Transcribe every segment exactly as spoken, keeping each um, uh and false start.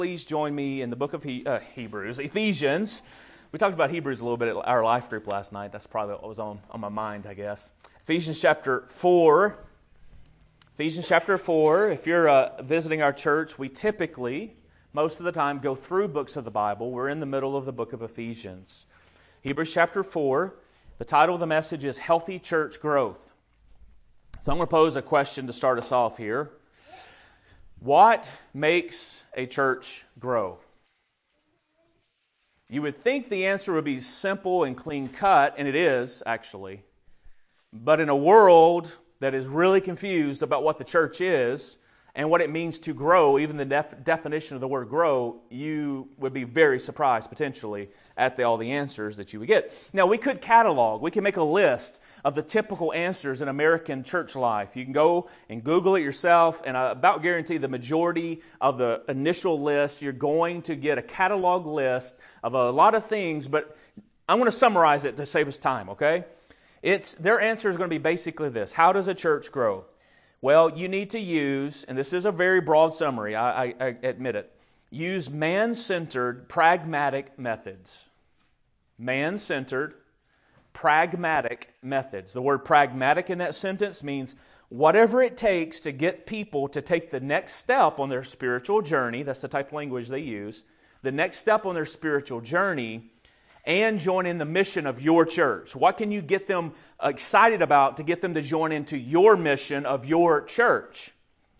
Please join me in the book of he, uh, Hebrews, Ephesians. We talked about Hebrews a little bit at our life group last night. That's probably what was on, on my mind, I guess. Ephesians chapter four. Ephesians chapter four. If you're uh, visiting our church, we typically, most of the time, go through books of the Bible. We're in the middle of the book of Ephesians. Hebrews chapter four. The title of the message is Healthy Church Growth. So I'm going to pose a question to start us off here. What makes a church grow? You would think the answer would be simple and clean cut, and it is, actually. But in a world that is really confused about what the church is and what it means to grow, even the def- definition of the word grow, you would be very surprised, potentially, at the, all the answers that you would get. Now, we could catalog, we can make a list of the typical answers in American church life. You can go and Google it yourself, and I about guarantee the majority of the initial list, you're going to get a catalog list of a lot of things, but I'm going to summarize it to save us time, okay? It's their answer is going to be basically this. How does a church grow? Well, you need to use, and this is a very broad summary, I, I, I admit it, use man-centered, pragmatic methods. Man-centered, pragmatic methods. The word pragmatic in that sentence means whatever it takes to get people to take the next step on their spiritual journey, that's the type of language they use, the next step on their spiritual journey, and join in the mission of your church. What can you get them excited about to get them to join into your mission of your church?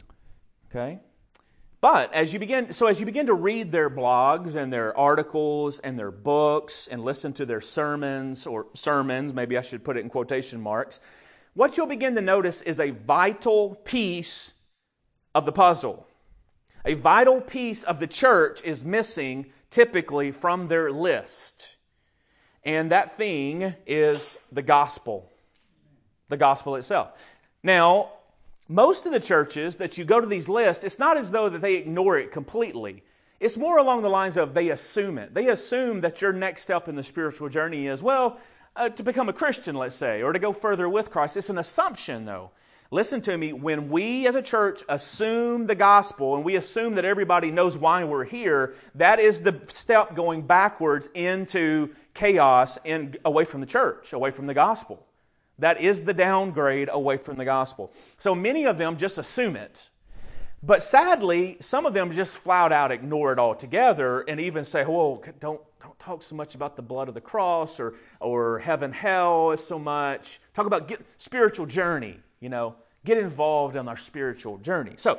Okay? But as you begin, so as you begin to read their blogs and their articles and their books and listen to their sermons or sermons, maybe I should put it in quotation marks, what you'll begin to notice is a vital piece of the puzzle. A vital piece of the church is missing typically from their list. And that thing is the gospel. The gospel itself. Now, most of the churches that you go to these lists, it's not as though that they ignore it completely. It's more along the lines of they assume it. They assume that your next step in the spiritual journey is, well, uh, to become a Christian, let's say, or to go further with Christ. It's an assumption, though. Listen to me, when we as a church assume the gospel and we assume that everybody knows why we're here, that is the step going backwards into chaos and away from the church, away from the gospel. That is the downgrade away from the gospel. So many of them just assume it. But sadly, some of them just flat out ignore it altogether and even say, "Whoa, don't don't talk so much about the blood of the cross or or heaven, hell so much. Talk about get, spiritual journey, you know, get involved in our spiritual journey." So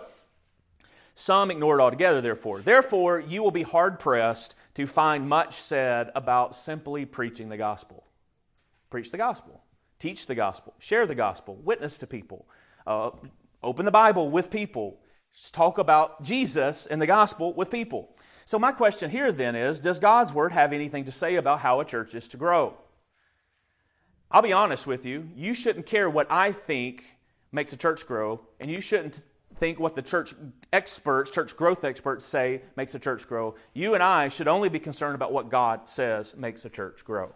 some ignore it altogether, therefore. Therefore, you will be hard-pressed to find much said about simply preaching the gospel. Preach the gospel. Teach the gospel. Share the gospel. Witness to people. Uh, open the Bible with people. Just talk about Jesus and the gospel with people. So my question here then is, does God's Word have anything to say about how a church is to grow? I'll be honest with you. You shouldn't care what I think makes a church grow, and you shouldn't think what the church experts, church growth experts say makes a church grow. You and I should only be concerned about what God says makes a church grow.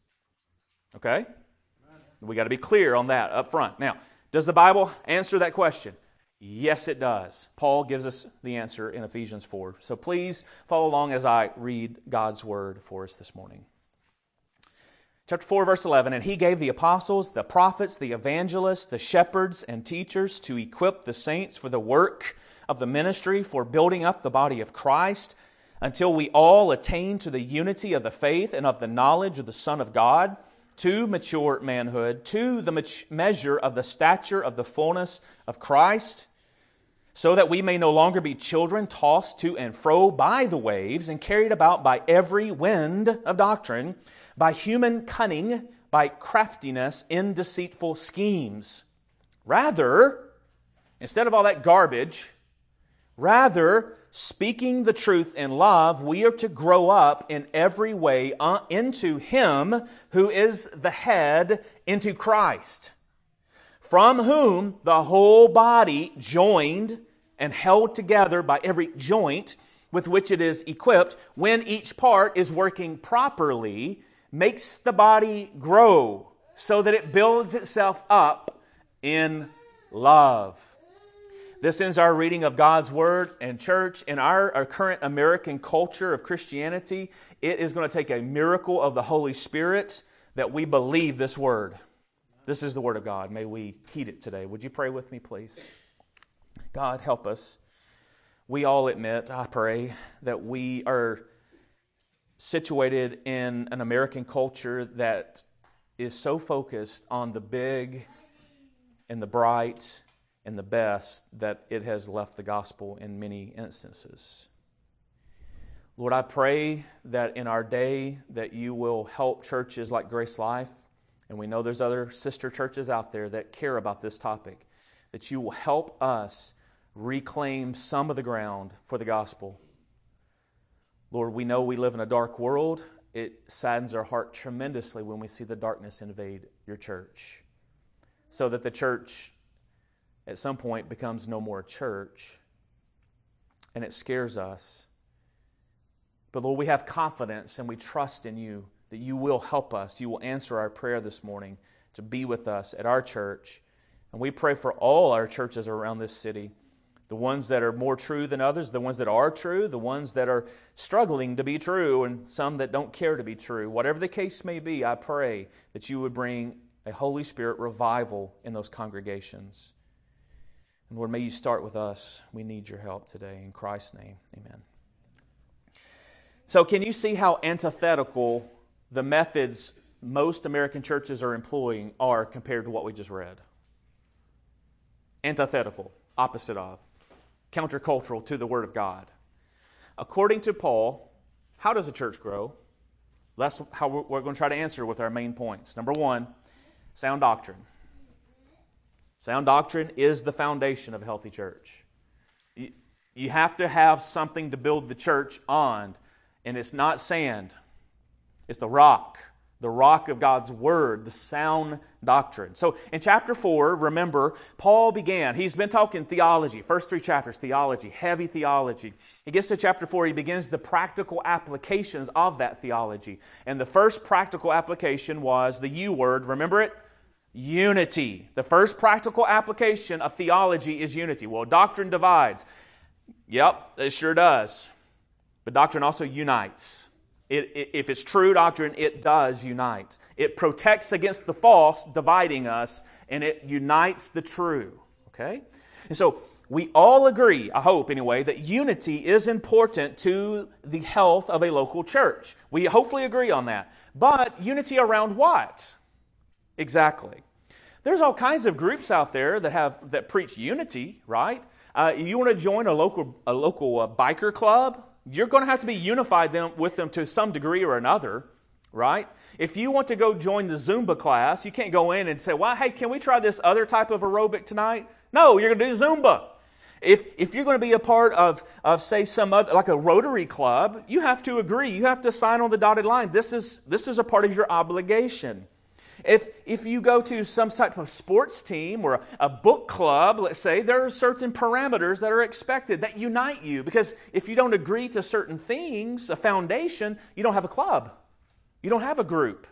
Okay? We got to be clear on that up front. Now, does the Bible answer that question? Yes, it does. Paul gives us the answer in Ephesians four. So please follow along as I read God's Word for us this morning. Chapter four, verse eleven, "And he gave the apostles, the prophets, the evangelists, the shepherds, and teachers to equip the saints for the work of the ministry, for building up the body of Christ, until we all attain to the unity of the faith and of the knowledge of the Son of God, to mature manhood, to the measure of the stature of the fullness of Christ, so that we may no longer be children tossed to and fro by the waves and carried about by every wind of doctrine, by human cunning, by craftiness in deceitful schemes. Rather," instead of all that garbage, "rather, speaking the truth in love, we are to grow up in every way into Him who is the head, into Christ, from whom the whole body, joined and held together by every joint with which it is equipped, when each part is working properly, makes the body grow so that it builds itself up in love." This ends our reading of God's Word. And church, in our, our current American culture of Christianity, it is going to take a miracle of the Holy Spirit that we believe this Word. This is the Word of God. May we heed it today. Would you pray with me, please? God, help us. We all admit, I pray, that we are situated in an American culture that is so focused on the big and the bright and the best that it has left the gospel in many instances. Lord, I pray that in our day that you will help churches like Grace Life, and we know there's other sister churches out there that care about this topic, that you will help us reclaim some of the ground for the gospel. Lord, we know we live in a dark world. It saddens our heart tremendously when we see the darkness invade your church, so that the church at some point becomes no more a church, and it scares us. But Lord, we have confidence and we trust in you that you will help us. You will answer our prayer this morning to be with us at our church. And we pray for all our churches around this city, the ones that are more true than others, the ones that are true, the ones that are struggling to be true, and some that don't care to be true. Whatever the case may be, I pray that you would bring a Holy Spirit revival in those congregations. And Lord, may you start with us. We need your help today. In Christ's name, amen. So can you see how antithetical the methods most American churches are employing are compared to what we just read? Antithetical, opposite of, countercultural to the Word of God. According to Paul, how does a church grow? That's how we're going to try to answer with our main points. Number one, sound doctrine. Sound doctrine is the foundation of a healthy church. You have to have something to build the church on, and it's not sand. It's the rock. The rock of God's Word, the sound doctrine. So in chapter four, remember, Paul began, he's been talking theology, first three chapters, theology, heavy theology. He gets to chapter four, he begins the practical applications of that theology. And the first practical application was the U word, remember it? Unity. The first practical application of theology is unity. Well, doctrine divides. Yep, it sure does. But doctrine also unites. It, it, if it's true doctrine, it does unite. It protects against the false, dividing us, and it unites the true. Okay? And so we all agree, I hope anyway, that unity is important to the health of a local church. We hopefully agree on that. But unity around what? Exactly. There's all kinds of groups out there that have that preach unity, right? Uh, you want to join a local a local uh, biker club? You're going to have to be unified them, with them to some degree or another, right? If you want to go join the Zumba class, you can't go in and say, well, hey, can we try this other type of aerobic tonight? No, you're going to do Zumba. If if you're going to be a part of, of say, some other, like a Rotary Club, you have to agree. You have to sign on the dotted line. This is this is a part of your obligation. If if you go to some type of sports team or a, a book club, let's say, there are certain parameters that are expected that unite you. Because if you don't agree to certain things, a foundation, you don't have a club. You don't have a group.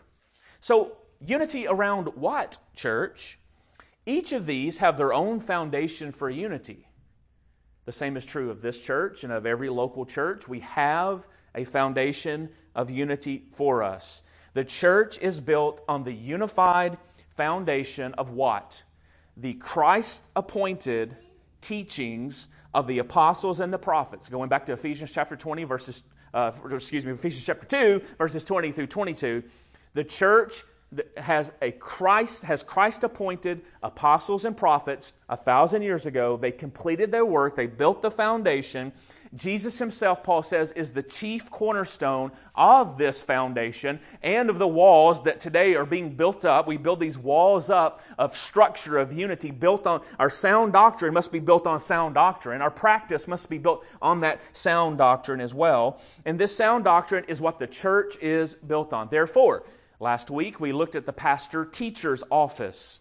So unity around what, church? Each of these have their own foundation for unity. The same is true of this church and of every local church. We have a foundation of unity for us. The church is built on the unified foundation of what? The Christ-appointed teachings of the apostles and the prophets. Going back to Ephesians chapter twenty, verses, uh, excuse me, Ephesians chapter two, verses twenty through twenty-two. The church has a Christ, has Christ-appointed apostles and prophets a thousand years ago. They completed their work. They built the foundation. Jesus himself, Paul says, is the chief cornerstone of this foundation and of the walls that today are being built up. We build these walls up of structure, of unity, built on, our sound doctrine must be built on sound doctrine. Our practice must be built on that sound doctrine as well. And this sound doctrine is what the church is built on. Therefore, last week we looked at the pastor-teacher's office.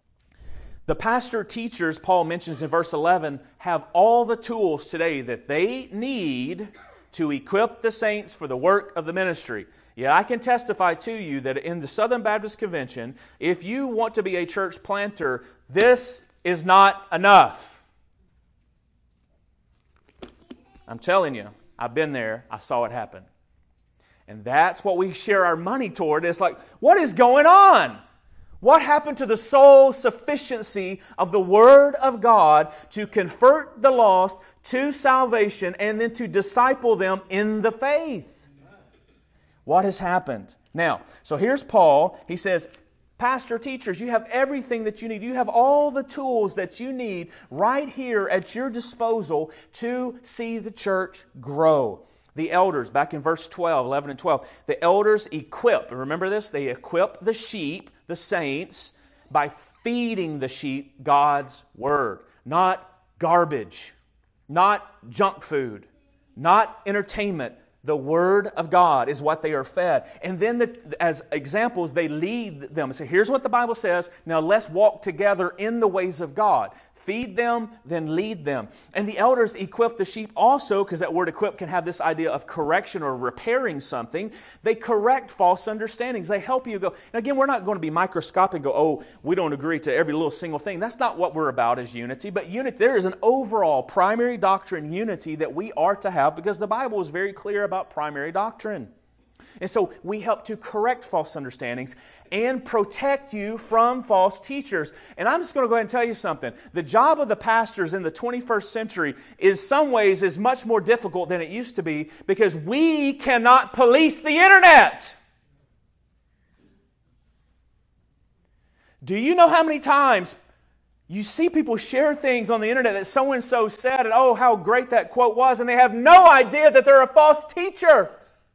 The pastor-teachers, Paul mentions in verse eleven, have all the tools today that they need to equip the saints for the work of the ministry. Yet I can testify to you that in the Southern Baptist Convention, if you want to be a church planter, this is not enough. I'm telling you, I've been there. I saw it happen. And that's what we share our money toward. It's like, what is going on? What happened to the sole sufficiency of the Word of God to convert the lost to salvation and then to disciple them in the faith? What has happened? Now, so here's Paul. He says, pastor, teachers, you have everything that you need. You have all the tools that you need right here at your disposal to see the church grow. The elders, back in verse twelve, eleven and twelve, the elders equip, remember this? They equip the sheep, the saints, by feeding the sheep God's Word. Not garbage, not junk food, not entertainment. The Word of God is what they are fed. And then the, as examples, they lead them. So here's what the Bible says. Now let's walk together in the ways of God. Feed them, then lead them. And the elders equip the sheep also, because that word equip can have this idea of correction or repairing something. They correct false understandings. They help you go. And again, we're not going to be microscopic and go, oh, we don't agree to every little single thing. That's not what we're about as unity. But unity, there is an overall primary doctrine unity that we are to have, because the Bible is very clear about primary doctrine. And so we help to correct false understandings and protect you from false teachers. And I'm just going to go ahead and tell you something. The job of the pastors in the twenty-first century in some ways is much more difficult than it used to be, because we cannot police the internet. Do you know how many times you see people share things on the internet that so-and-so said, and oh, how great that quote was, and they have no idea that they're a false teacher?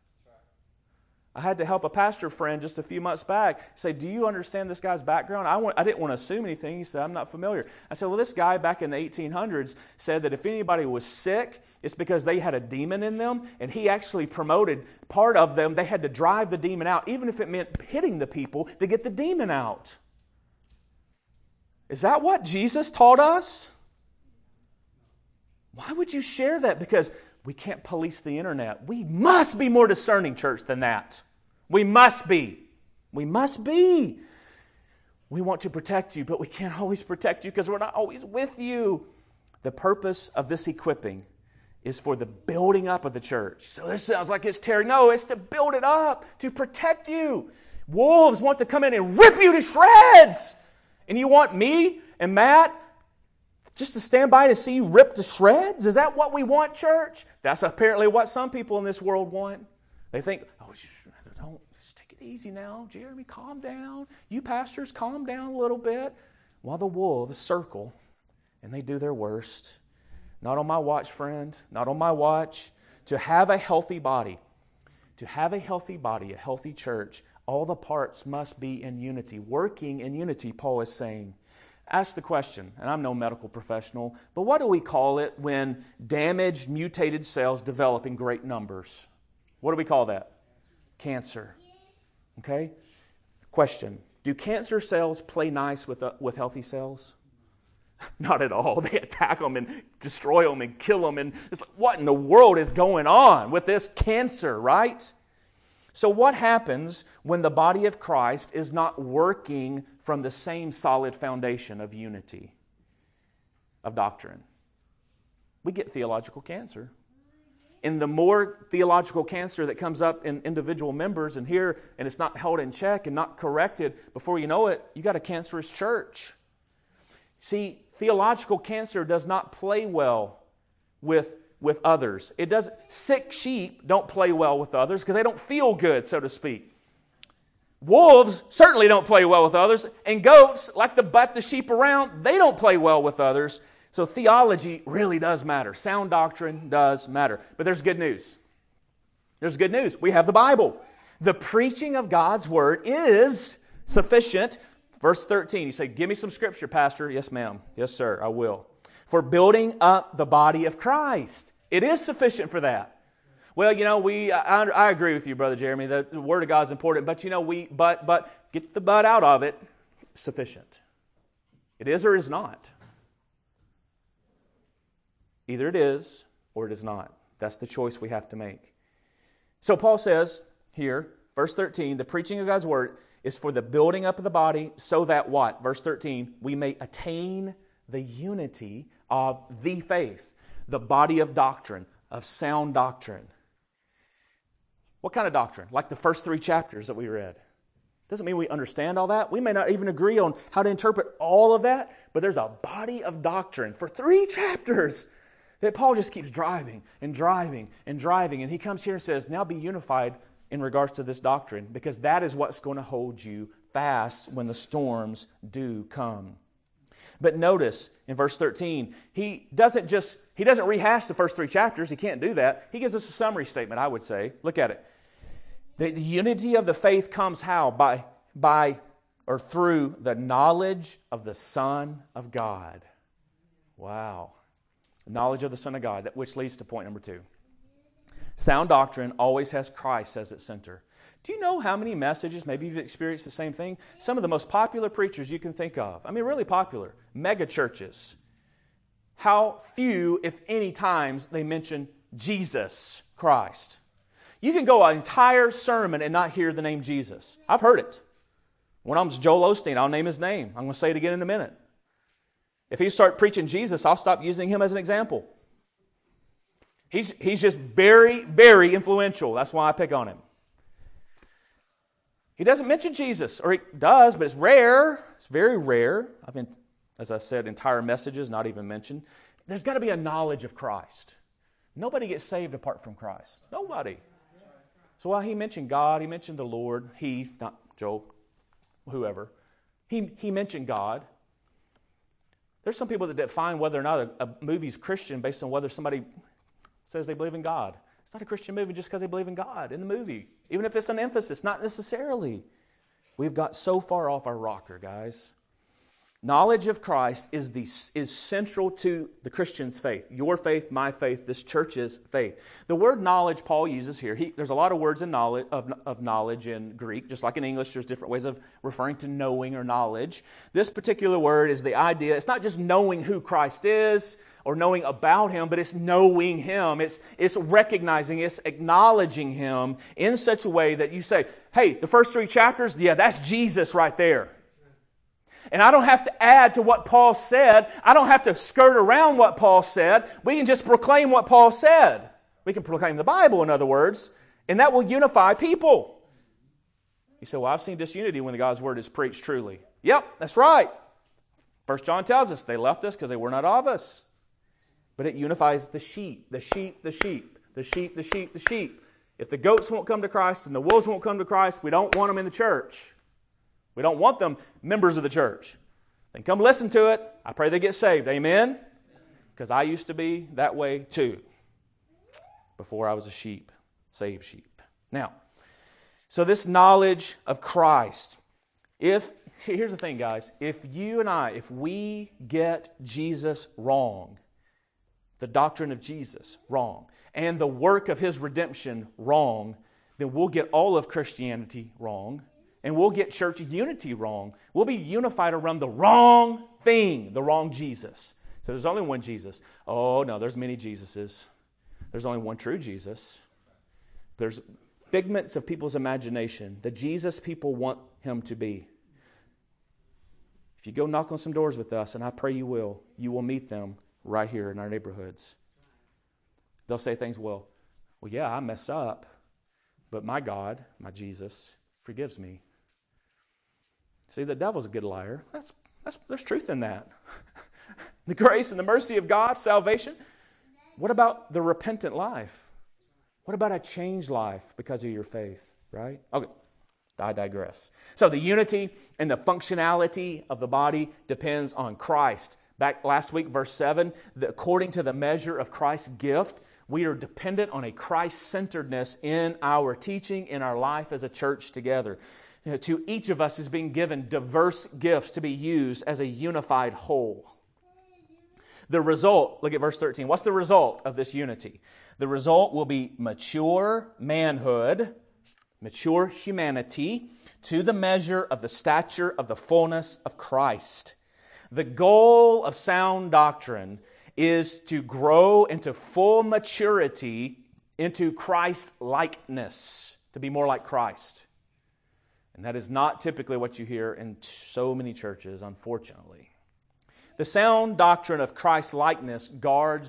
I had to help a pastor friend just a few months back say, do you understand this guy's background? I, want, I didn't want to assume anything. He said, I'm not familiar. I said, well, this guy back in the eighteen hundreds said that if anybody was sick, it's because they had a demon in them, and he actually promoted part of them. They had to drive the demon out, even if it meant hitting the people to get the demon out. Is that what Jesus taught us? Why would you share that? Because we can't police the internet. We must be more discerning, church, than that. We must be. We must be. We want to protect you, but we can't always protect you because we're not always with you. The purpose of this equipping is for the building up of the church. So this sounds like it's tearing. No, it's to build it up, to protect you. Wolves want to come in and rip you to shreds. And you want me and Matt just to stand by to see you ripped to shreds? Is that what we want, church? That's apparently what some people in this world want. They think, oh, don't, just take it easy now. Jeremy, calm down. You pastors, calm down a little bit. While the wolves circle and they do their worst. Not on my watch, friend. Not on my watch. To have a healthy body, to have a healthy body, a healthy church, all the parts must be in unity. Working in unity, Paul is saying. Ask the question, and I'm no medical professional, but what do we call it when damaged, mutated cells develop in great numbers? What do we call that? Cancer. Okay? Question. Do cancer cells play nice with, uh, with healthy cells? Not at all. They attack them and destroy them and kill them. And it's like, what in the world is going on with this cancer, right? So what happens when the body of Christ is not working from the same solid foundation of unity, of doctrine? We get theological cancer. And the more theological cancer that comes up in individual members and here, and it's not held in check and not corrected, before you know it, you got a cancerous church. See, theological cancer does not play well with, with others. It doesn't. Sick sheep don't play well with others because they don't feel good, so to speak. Wolves certainly don't play well with others, and goats like to butt the sheep around. They don't play well with others. So theology really does matter. Sound doctrine does matter. But there's good news. There's good news. We have the Bible. The preaching of God's Word is sufficient. Verse thirteen, you say, give me some scripture, Pastor. Yes, ma'am. Yes, sir, I will. For building up the body of Christ. It is sufficient for that. Well, you know, we I, I agree with you, Brother Jeremy. The, the Word of God is important. But, you know, we but but get the but out of it. Sufficient. It is or is not. Either it is or it is not. That's the choice we have to make. So Paul says here, verse thirteen, the preaching of God's Word is for the building up of the body so that what? Verse thirteen, we may attain the unity of the faith, the body of doctrine, of sound doctrine. What kind of doctrine? Like the first three chapters that we read. Doesn't mean we understand all that. We may not even agree on how to interpret all of that, but there's a body of doctrine for three chapters that Paul just keeps driving and driving and driving. And he comes here and says, now be unified in regards to this doctrine, because that is what's going to hold you fast when the storms do come. But notice in verse thirteen, he doesn't just, he doesn't rehash the first three chapters. He can't do that. He gives us a summary statement, I would say. Look at it. The unity of the faith comes how? By, by or through the knowledge of the Son of God. Wow. The knowledge of the Son of God, that which leads to point number two. Sound doctrine always has Christ as its center. Do you know how many messages, maybe you've experienced the same thing? Some of the most popular preachers you can think of, I mean really popular, mega churches. How few, if any times, they mention Jesus Christ. You can go an entire sermon and not hear the name Jesus. I've heard it. When I'm Joel Osteen, I'll name his name. I'm going to say it again in a minute. If he starts preaching Jesus, I'll stop using him as an example. He's, he's just very, very influential. That's why I pick on him. He doesn't mention Jesus, or he does, but it's rare. It's very rare. I've been, as I said, entire messages not even mentioned. There's got to be a knowledge of Christ. Nobody gets saved apart from Christ. Nobody. So while he mentioned God, he mentioned the Lord, he, not Joel, whoever, he, he mentioned God. There's some people that define whether or not a, a movie's Christian based on whether somebody says they believe in God. It's not a Christian movie just because they believe in God in the movie. Even if it's an emphasis, not necessarily. We've got so far off our rocker, guys. Knowledge of Christ is the is central to the Christian's faith. Your faith, my faith, this church's faith. The word knowledge Paul uses here, he, there's a lot of words in knowledge, of, of knowledge in Greek. Just like in English, there's different ways of referring to knowing or knowledge. This particular word is the idea, it's not just knowing who Christ is or knowing about Him, but it's knowing Him. It's, it's recognizing, it's acknowledging Him in such a way that you say, hey, the first three chapters, yeah, that's Jesus right there. And I don't have to add to what Paul said. I don't have to skirt around what Paul said. We can just proclaim what Paul said. We can proclaim the Bible, in other words, and that will unify people. You say, well, I've seen disunity when God's Word is preached truly. Yep, that's right. First John tells us they left us because they were not of us. But it unifies the sheep, the sheep, the sheep, the sheep, the sheep, the sheep. If the goats won't come to Christ and the wolves won't come to Christ, we don't want them in the church. We don't want them members of the church. They come listen to it. I pray they get saved. Amen? Because I used to be that way too. Before I was a sheep, saved sheep. Now, so this knowledge of Christ. If, here's the thing, guys. If you and I, if we get Jesus wrong, the doctrine of Jesus wrong, and the work of His redemption wrong, then we'll get all of Christianity wrong. And we'll get church unity wrong. We'll be unified around the wrong thing, the wrong Jesus. So there's only one Jesus. Oh, no, there's many Jesuses. There's only one true Jesus. There's figments of people's imagination. The Jesus people want Him to be. If you go knock on some doors with us, and I pray you will, you will meet them right here in our neighborhoods. They'll say things, well, well, yeah, I mess up, but my God, my Jesus, forgives me. See, the devil's a good liar. That's, that's, there's truth in that. The grace and the mercy of God, salvation. What about the repentant life? What about a changed life because of your faith, right? Okay, I digress. So the unity and the functionality of the body depends on Christ. Back last week, verse seven, the, according to the measure of Christ's gift, we are dependent on a Christ-centeredness in our teaching, in our life as a church together. You know, to each of us is being given diverse gifts to be used as a unified whole. The result, look at verse thirteen. What's the result of this unity? The result will be mature manhood, mature humanity, to the measure of the stature of the fullness of Christ. The goal of sound doctrine is to grow into full maturity, into Christ-likeness, to be more like Christ. And that is not typically what you hear in so many churches, unfortunately. The sound doctrine of Christ-likeness guards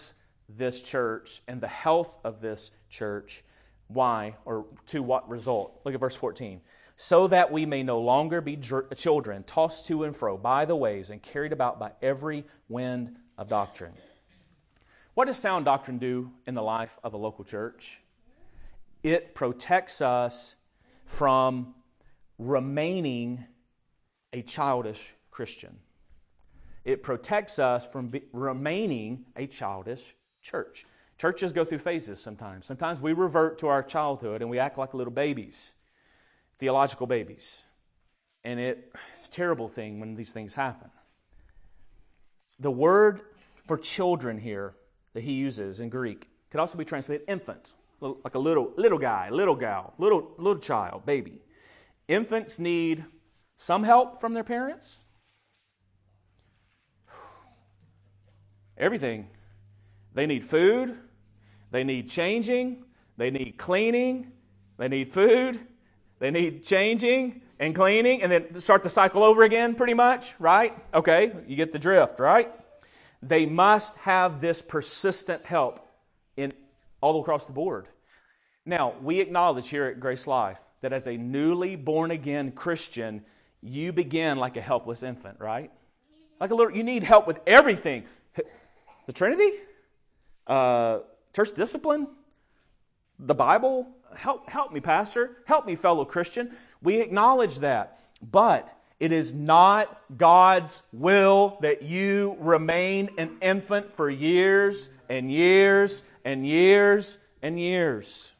this church and the health of this church. Why? Or to what result? Look at verse fourteen. So that we may no longer be children, tossed to and fro by the waves and carried about by every wind of doctrine. What does sound doctrine do in the life of a local church? It protects us from remaining a childish Christian. It protects us from be, remaining a childish church. Churches go through phases sometimes. Sometimes we revert to our childhood and we act like little babies, theological babies. And it, it's a terrible thing when these things happen. The word for children here that he uses in Greek could also be translated infant, like a little little guy, little gal, little little child, baby. Infants need some help from their parents. Everything. They need food. They need changing. They need cleaning. They need food. They need changing and cleaning, and then start the cycle over again, pretty much, right? Okay, you get the drift, right? They must have this persistent help in all across the board. Now, we acknowledge here at Grace Life that as a newly born-again Christian, you begin like a helpless infant, right? Like a little, you need help with everything. The Trinity? Uh, church discipline? The Bible? Help, help me, Pastor. Help me, fellow Christian. We acknowledge that. But it is not God's will that you remain an infant for years and years and years and years.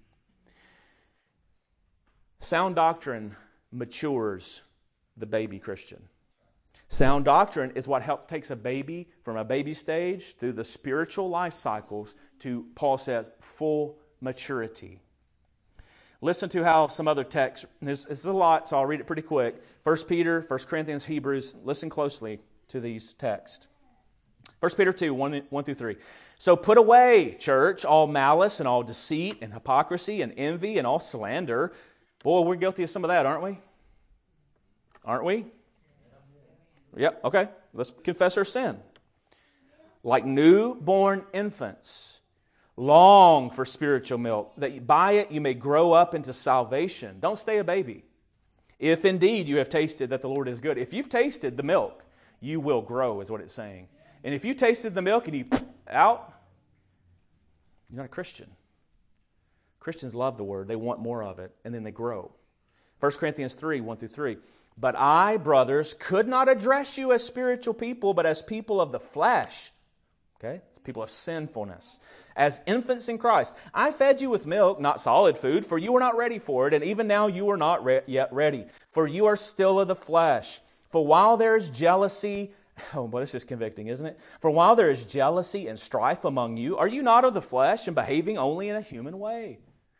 Sound doctrine matures the baby Christian. Sound doctrine is what help takes a baby from a baby stage through the spiritual life cycles to, Paul says, full maturity. Listen to how some other texts, this, this is a lot, so I'll read it pretty quick. First Peter, First Corinthians, Hebrews, listen closely to these texts. First Peter two, one, one through three. So put away, church, all malice and all deceit and hypocrisy and envy and all slander. Boy, we're guilty of some of that, aren't we? Aren't we? Yep, okay. Let's confess our sin. Like newborn infants, long for spiritual milk, that by it you may grow up into salvation. Don't stay a baby. If indeed you have tasted that the Lord is good. If you've tasted the milk, you will grow, is what it's saying. And if you tasted the milk and you out, you're not a Christian. Christians love the Word. They want more of it, and then they grow. First Corinthians three, one through three. But I, brothers, could not address you as spiritual people, but as people of the flesh. Okay? People of sinfulness. As infants in Christ. I fed you with milk, not solid food, for you were not ready for it, and even now you are not re- yet ready, for you are still of the flesh. For while there is jealousy, oh boy, this is convicting, isn't it? For while there is jealousy and strife among you, are you not of the flesh and behaving only in a human way?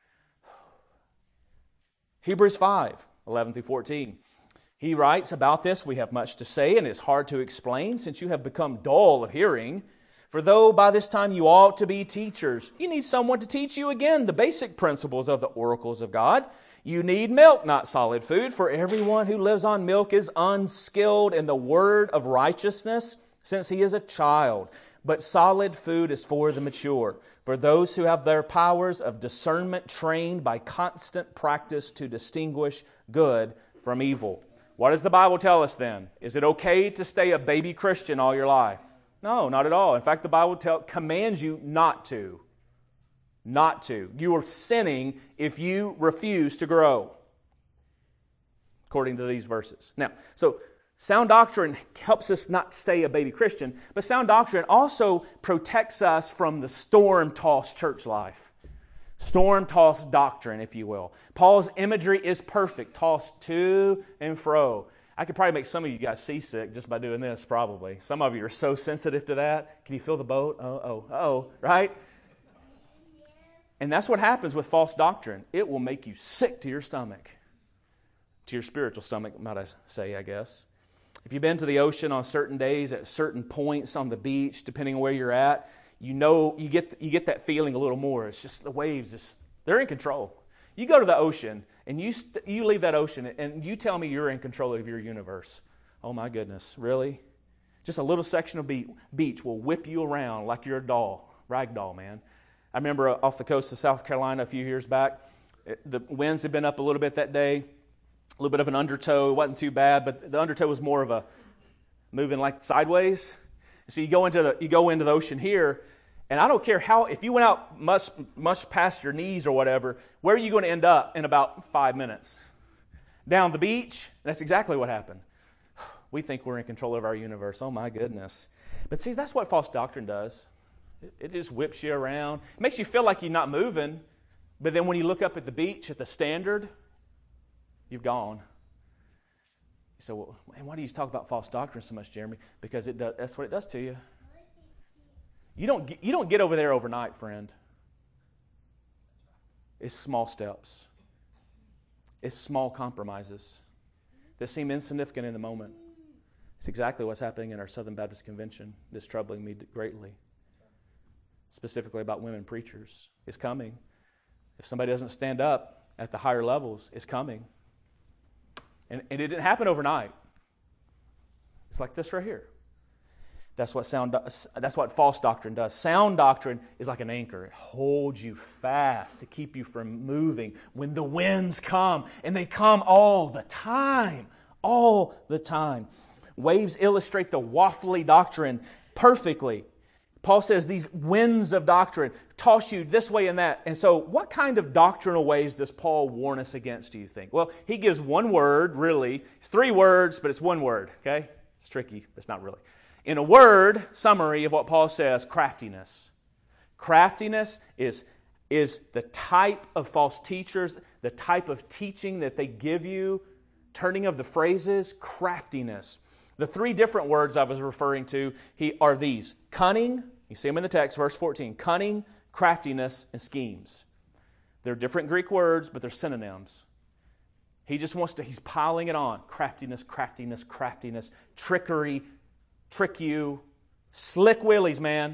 Hebrews five, eleven through fourteen. He writes about this, we have much to say, and it's hard to explain, since you have become dull of hearing. For though by this time you ought to be teachers, you need someone to teach you again the basic principles of the oracles of God. You need milk, not solid food, for everyone who lives on milk is unskilled in the word of righteousness, since he is a child. But solid food is for the mature, for those who have their powers of discernment trained by constant practice to distinguish good from evil. What does the Bible tell us then? Is it okay to stay a baby Christian all your life? No, not at all. In fact, the Bible tell, commands you not to. Not to. You are sinning if you refuse to grow, according to these verses. Now, so sound doctrine helps us not stay a baby Christian, but sound doctrine also protects us from the storm-tossed church life. Storm-tossed doctrine, if you will. Paul's imagery is perfect, tossed to and fro. I could probably make some of you guys seasick just by doing this, probably. Some of you are so sensitive to that. Can you feel the boat? Oh, oh, oh, right? And that's what happens with false doctrine. It will make you sick to your stomach. To your spiritual stomach, might I say, I guess. If you've been to the ocean on certain days, at certain points on the beach, depending on where you're at, you know, you get you get that feeling a little more. It's just the waves, just, they're in control. You go to the ocean, and you st- you leave that ocean, and you tell me you're in control of your universe. Oh my goodness, really? Just a little section of be- beach will whip you around like you're a doll. ragdoll, man. I remember off the coast of South Carolina a few years back, the winds had been up a little bit that day, a little bit of an undertow. It wasn't too bad, but the undertow was more of a moving like sideways. So you go into the you go into the ocean here, and I don't care how, if you went out much, much past your knees or whatever, where are you going to end up in about five minutes? Down the beach? That's exactly what happened. We think we're in control of our universe. Oh, my goodness. But see, that's what false doctrine does. It, it just whips you around. It makes you feel like you're not moving. But then when you look up at the beach, at the standard, you've gone. So, well, and why do you talk about false doctrine so much, Jeremy? Because it does, that's what it does to you. You don't, get, you don't get over there overnight, friend. It's small steps. It's small compromises that seem insignificant in the moment. It's exactly what's happening in our Southern Baptist Convention that's troubling me greatly. Specifically about women preachers. It's coming. If somebody doesn't stand up at the higher levels, it's coming. And, and it didn't happen overnight. It's like this right here. That's what sound. That's what false doctrine does. Sound doctrine is like an anchor. It holds you fast to keep you from moving when the winds come, and they come all the time, all the time. Waves illustrate the waffly doctrine perfectly. Paul says these winds of doctrine toss you this way and that. And so what kind of doctrinal waves does Paul warn us against, do you think? Well, he gives one word, really. It's three words, but it's one word, okay? It's tricky, but it's not really. In a word summary of what Paul says, craftiness. Craftiness is, is the type of false teachers, the type of teaching that they give you, turning of the phrases, craftiness. The three different words I was referring to he, are these. Cunning, you see them in the text, verse fourteen. Cunning, craftiness, and schemes. They're different Greek words, but they're synonyms. He just wants to, he's piling it on. Craftiness, craftiness, craftiness, trickery, trick you, slick willies, man.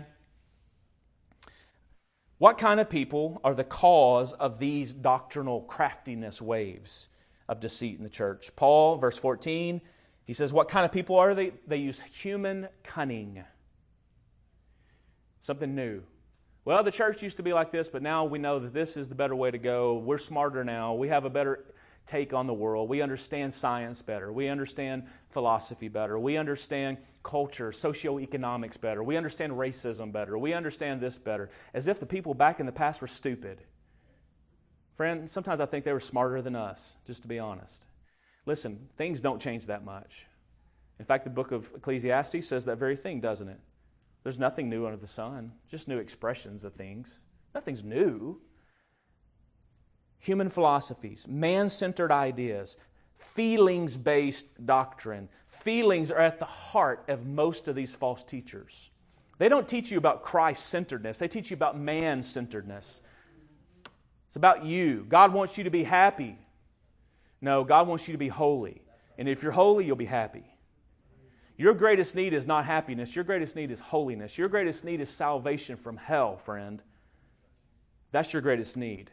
What kind of people are the cause of these doctrinal craftiness waves of deceit in the church? Paul, verse fourteen, he says, what kind of people are they? They use human cunning. Something new. Well, the church used to be like this, but now we know that this is the better way to go. We're smarter now. We have a better take on the world. We understand science better. We understand philosophy better. We understand culture, socioeconomics better. We understand racism better. We understand this better. As if the people back in the past were stupid. Friend, sometimes I think they were smarter than us, just to be honest. Listen, things don't change that much. In fact, the book of Ecclesiastes says that very thing, doesn't it? There's nothing new under the sun, just new expressions of things. Nothing's new. Human philosophies, man-centered ideas, feelings-based doctrine. Feelings are at the heart of most of these false teachers. They don't teach you about Christ-centeredness. They teach you about man-centeredness. It's about you. God wants you to be happy. No, God wants you to be holy. And if you're holy, you'll be happy. Your greatest need is not happiness. Your greatest need is holiness. Your greatest need is salvation from hell, friend. That's your greatest need.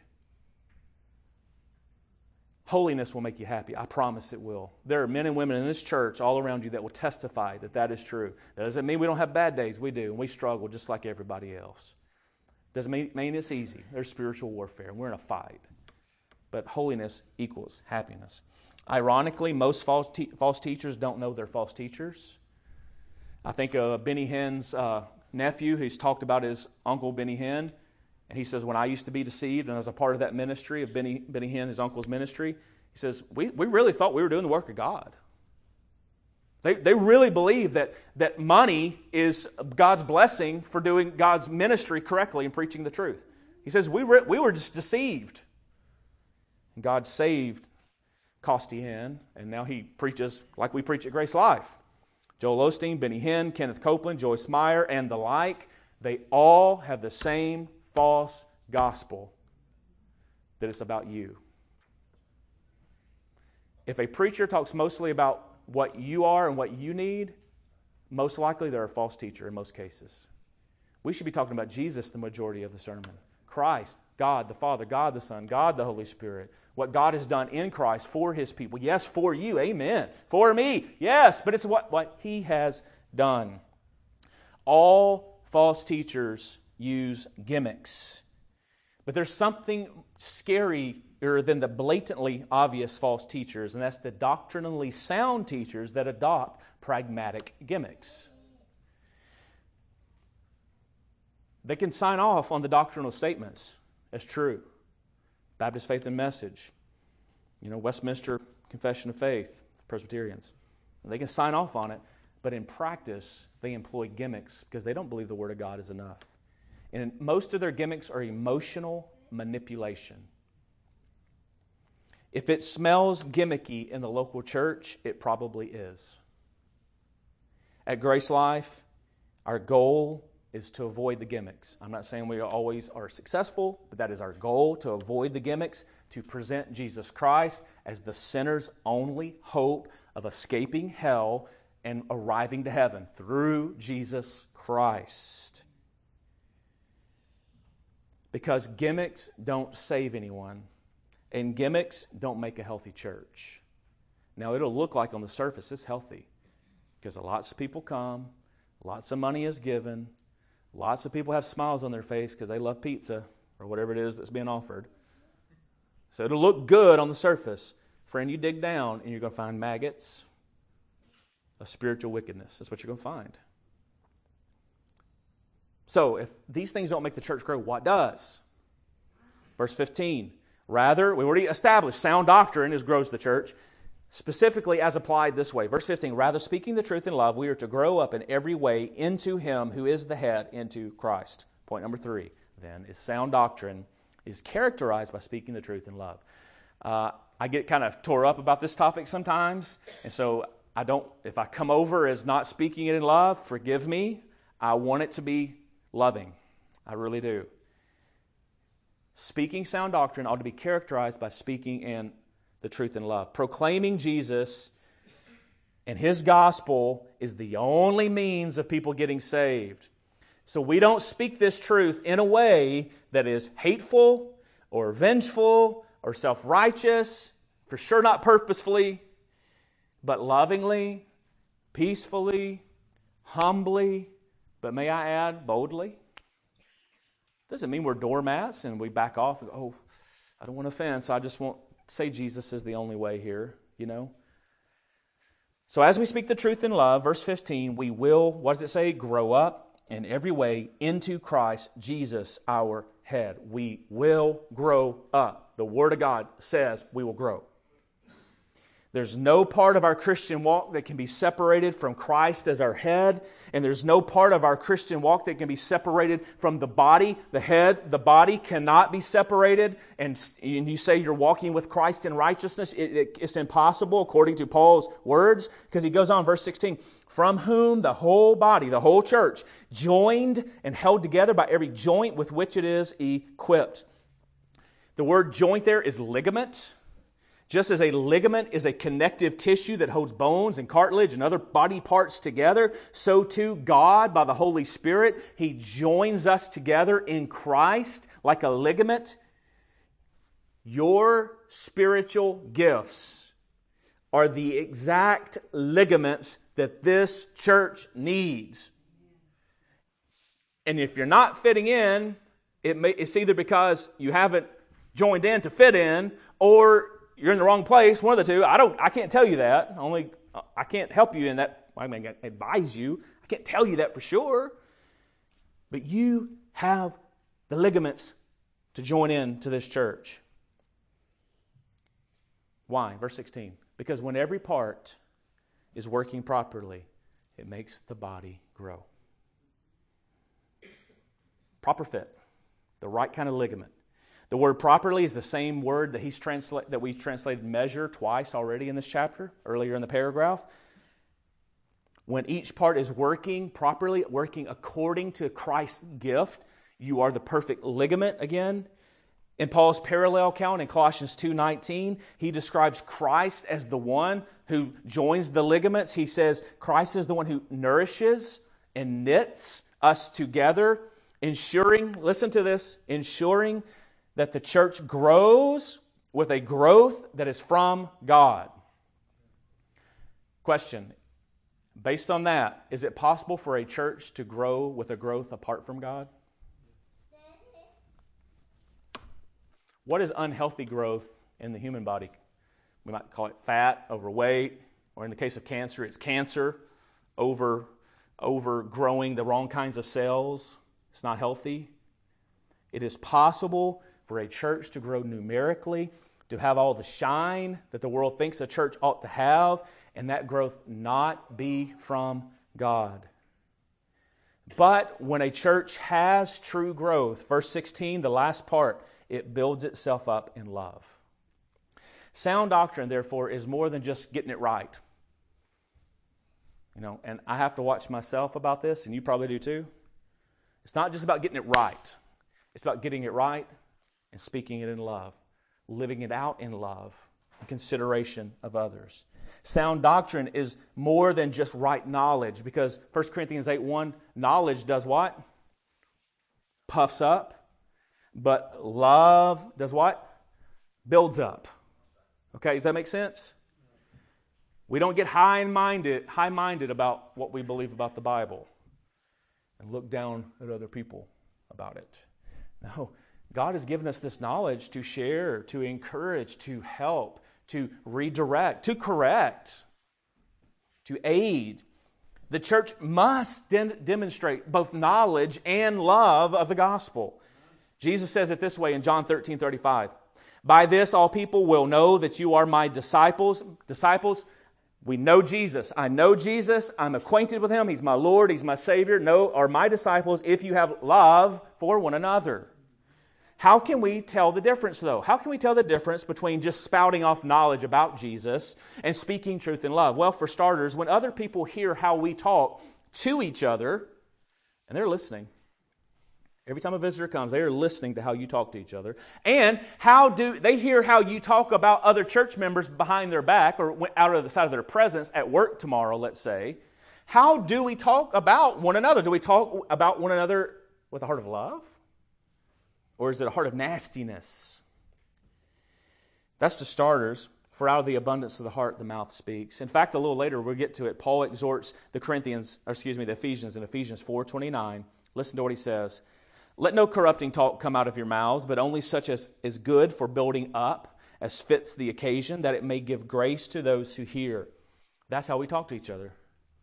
Holiness will make you happy. I promise it will. There are men and women in this church all around you that will testify that that is true. That doesn't mean we don't have bad days. We do. And we struggle just like everybody else. Doesn't mean, mean it's easy. There's spiritual warfare. We're in a fight. But holiness equals happiness. Ironically, most false, te- false teachers don't know they're false teachers. I think uh, Benny Hinn's uh, nephew, who's talked about his uncle Benny Hinn, and he says, when I used to be deceived, and as a part of that ministry of Benny, Benny Hinn, his uncle's ministry, he says, we, we really thought we were doing the work of God. They, they really believe that, that money is God's blessing for doing God's ministry correctly and preaching the truth. He says, we were, we were just deceived. And God saved Costi Hinn, and now he preaches like we preach at Grace Life. Joel Osteen, Benny Hinn, Kenneth Copeland, Joyce Meyer, and the like, they all have the same false gospel, that it's about you. If a preacher talks mostly about what you are and what you need, most likely they're a false teacher in most cases. We should be talking about Jesus the majority of the sermon. Christ, God the Father, God the Son, God the Holy Spirit. What God has done in Christ for His people. Yes, for you. Amen. For me. Yes, but it's what, what He has done. All false teachers use gimmicks. But there's something scarier than the blatantly obvious false teachers, and that's the doctrinally sound teachers that adopt pragmatic gimmicks. They can sign off on the doctrinal statements as true. Baptist Faith and Message, you know, Westminster Confession of Faith, Presbyterians. They can sign off on it, but in practice, they employ gimmicks because they don't believe the Word of God is enough. And most of their gimmicks are emotional manipulation. If it smells gimmicky in the local church, it probably is. At Grace Life, our goal is to avoid the gimmicks. I'm not saying we always are successful, but that is our goal, to avoid the gimmicks, to present Jesus Christ as the sinner's only hope of escaping hell and arriving to heaven through Jesus Christ. Because gimmicks don't save anyone, and gimmicks don't make a healthy church. Now, it'll look like on the surface it's healthy, because lots of people come, lots of money is given, lots of people have smiles on their face because they love pizza or whatever it is that's being offered. So it'll look good on the surface. Friend, you dig down and you're going to find maggots of spiritual wickedness. That's what you're going to find. So if these things don't make the church grow, what does? Verse fifteen. Rather, we already established sound doctrine is grows the church. Specifically as applied this way. Verse fifteen, rather speaking the truth in love, we are to grow up in every way into Him who is the head, into Christ. Point number three, then, is sound doctrine is characterized by speaking the truth in love. Uh, I get kind of tore up about this topic sometimes, and so I don't, if I come over as not speaking it in love, forgive me. I want it to be loving. I really do. Speaking sound doctrine ought to be characterized by speaking in the truth in love. Proclaiming Jesus and His gospel is the only means of people getting saved. So we don't speak this truth in a way that is hateful or vengeful or self-righteous, for sure not purposefully, but lovingly, peacefully, humbly, but may I add, boldly. Doesn't mean we're doormats and we back off and go, oh, I don't want to offend, so I just won't say Jesus is the only way here, you know. So as we speak the truth in love, verse fifteen, we will, what does it say? Grow up in every way into Christ Jesus, our head. We will grow up. The Word of God says we will grow. There's no part of our Christian walk that can be separated from Christ as our head, and there's no part of our Christian walk that can be separated from the body. The head, the body cannot be separated, and, and you say you're walking with Christ in righteousness. It, it, it's impossible according to Paul's words, because he goes on, verse sixteen, from whom the whole body, the whole church, joined and held together by every joint with which it is equipped. The word joint there is ligament. Just as a ligament is a connective tissue that holds bones and cartilage and other body parts together, so too God, by the Holy Spirit, He joins us together in Christ like a ligament. Your spiritual gifts are the exact ligaments that this church needs. And if you're not fitting in, it may, it's either because you haven't joined in to fit in, or you're in the wrong place, one of the two. I don't. I can't tell you that. Only I can't help you in that. I mean, I advise you. I can't tell you that for sure. But you have the ligaments to join in to this church. Why? Verse sixteen. Because when every part is working properly, it makes the body grow. Proper fit. The right kind of ligament. The word properly is the same word that he's transla- that we've translated measure twice already in this chapter, earlier in the paragraph. When each part is working properly, working according to Christ's gift, you are the perfect ligament again. In Paul's parallel account in Colossians two nineteen, he describes Christ as the one who joins the ligaments. He says Christ is the one who nourishes and knits us together, ensuring, listen to this, ensuring that the church grows with a growth that is from God. Question, based on that, is it possible for a church to grow with a growth apart from God? What is unhealthy growth in the human body? We might call it fat, overweight, or in the case of cancer, it's cancer, over, overgrowing the wrong kinds of cells. It's not healthy. It is possible for a church to grow numerically, to have all the shine that the world thinks a church ought to have, and that growth not be from God. But when a church has true growth, verse sixteen, the last part, it builds itself up in love. Sound doctrine, therefore, is more than just getting it right. You know, and I have to watch myself about this, and you probably do too. It's not just about getting it right. It's about getting it right and speaking it in love, living it out in love, in consideration of others. Sound doctrine is more than just right knowledge, because First Corinthians eight one, knowledge does what? Puffs up. But love does what? Builds up. Okay, does that make sense? We don't get high-minded, high-minded about what we believe about the Bible and look down at other people about it. No, God has given us this knowledge to share, to encourage, to help, to redirect, to correct, to aid. The church must de- demonstrate both knowledge and love of the gospel. Jesus says it this way in John thirteen thirty-five. By this all people will know that you are my disciples. Disciples, we know Jesus. I know Jesus. I'm acquainted with Him. He's my Lord. He's my Savior. Know are my disciples if you have love for one another. How can we tell the difference, though? How can we tell the difference between just spouting off knowledge about Jesus and speaking truth in love? Well, for starters, when other people hear how we talk to each other, and they're listening. Every time a visitor comes, they are listening to how you talk to each other. And how do they hear how you talk about other church members behind their back or out of the side of their presence at work tomorrow, let's say. How do we talk about one another? Do we talk about one another with a heart of love? Or is it a heart of nastiness? That's the starters. For out of the abundance of the heart, the mouth speaks. In fact, a little later, we'll get to it. Paul exhorts the Corinthians, or excuse me, the Ephesians in Ephesians four twenty-nine. Listen to what he says. Let no corrupting talk come out of your mouths, but only such as is good for building up, as fits the occasion, that it may give grace to those who hear. That's how we talk to each other.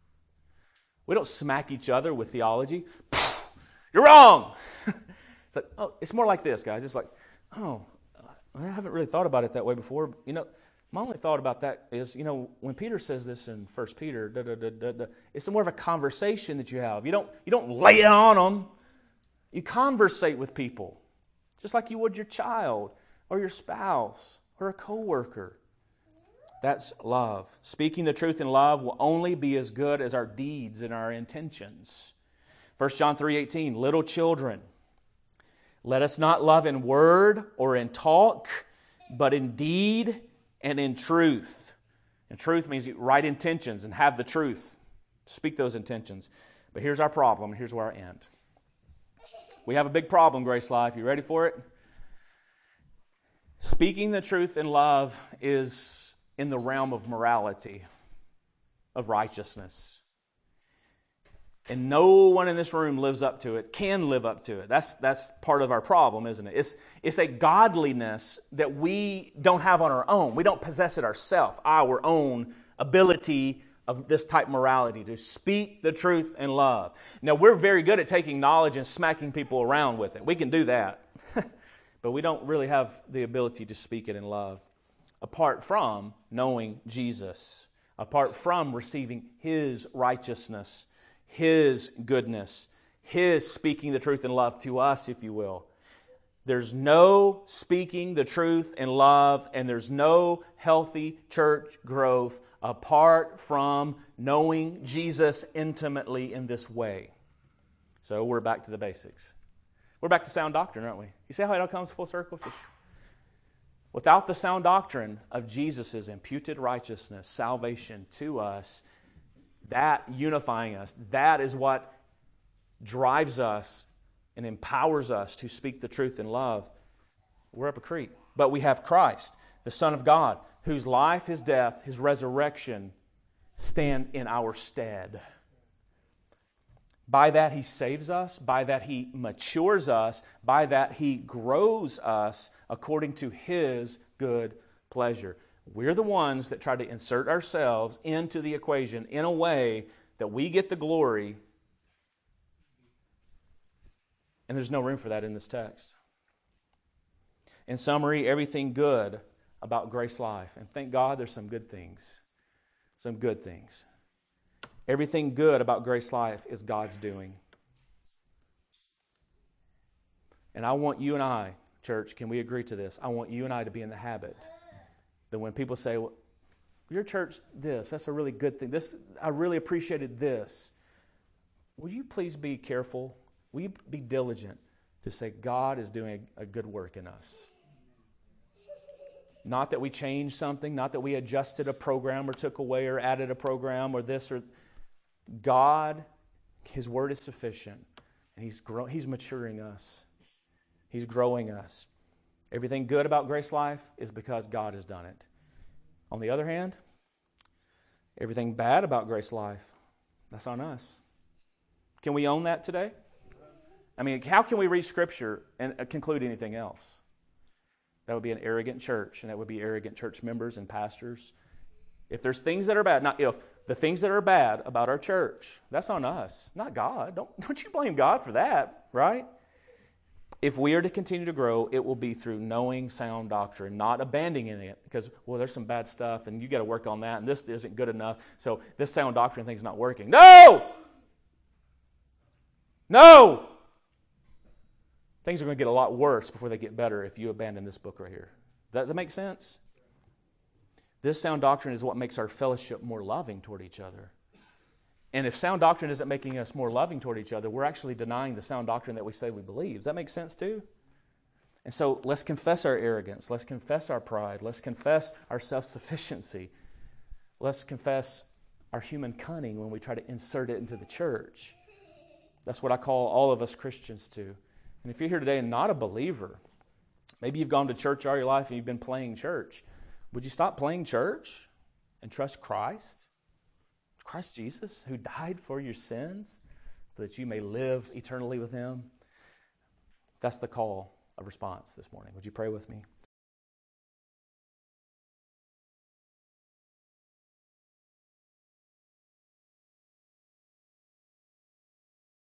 We don't smack each other with theology. You're wrong! It's like, oh, it's more like this, guys. It's like, oh, I haven't really thought about it that way before. You know, my only thought about that is, you know, when Peter says this in First Peter, da, da, da, da, da, it's more of a conversation that you have. You don't, you don't lay it on them. You conversate with people, just like you would your child or your spouse or a coworker. That's love. Speaking the truth in love will only be as good as our deeds and our intentions. First John three eighteen, little children, let us not love in word or in talk, but in deed and in truth. And truth means right intentions and have the truth. Speak those intentions. But here's our problem. Here's where I end. We have a big problem, Grace Life. You ready for it? Speaking the truth in love is in the realm of morality, of righteousness. And no one in this room lives up to it, can live up to it. That's that's part of our problem, isn't it? It's, it's a godliness that we don't have on our own. We don't possess it ourselves, our own ability of this type of morality, to speak the truth in love. Now, we're very good at taking knowledge and smacking people around with it. We can do that. But we don't really have the ability to speak it in love, apart from knowing Jesus, apart from receiving His righteousness, His goodness, His speaking the truth in love to us, if you will. There's no speaking the truth in love, and there's no healthy church growth apart from knowing Jesus intimately in this way. So we're back to the basics. We're back to sound doctrine, aren't we? You see how it all comes full circle? Without the sound doctrine of Jesus' imputed righteousness, salvation to us, that unifying us, that is what drives us and empowers us to speak the truth in love. We're up a creek. But we have Christ, the Son of God, whose life, His death, His resurrection stand in our stead. By that He saves us. By that He matures us. By that He grows us according to His good pleasure. We're the ones that try to insert ourselves into the equation in a way that we get the glory. And there's no room for that in this text. In summary, everything good about Grace Life. And thank God there's some good things. Some good things. Everything good about Grace Life is God's doing. And I want you and I, church, can we agree to this? I want you and I to be in the habit that when people say, well, your church, this, that's a really good thing. This, I really appreciated this. Will you please be careful? Will you be diligent to say God is doing a, a good work in us? Not that we changed something, not that we adjusted a program or took away or added a program or this or God, His Word is sufficient. And He's grow, He's maturing us. He's growing us. Everything good about Grace Life is because God has done it. On the other hand, everything bad about Grace Life, that's on us. Can we own that today? I mean, how can we read Scripture and conclude anything else? That would be an arrogant church, and that would be arrogant church members and pastors. If there's things that are bad, not if, the things that are bad about our church, that's on us, not God. Don't, don't you blame God for that, right? If we are to continue to grow, it will be through knowing sound doctrine, not abandoning it because, well, there's some bad stuff and you got to work on that and this isn't good enough, so this sound doctrine thing's not working. No! No! Things are going to get a lot worse before they get better if you abandon this book right here. Does that make sense? This sound doctrine is what makes our fellowship more loving toward each other. And if sound doctrine isn't making us more loving toward each other, we're actually denying the sound doctrine that we say we believe. Does that make sense too? And so let's confess our arrogance. Let's confess our pride. Let's confess our self-sufficiency. Let's confess our human cunning when we try to insert it into the church. That's what I call all of us Christians to. And if you're here today and not a believer, maybe you've gone to church all your life and you've been playing church, would you stop playing church and trust Christ? Christ Jesus, who died for your sins so that you may live eternally with Him. That's the call of response this morning. Would you pray with me?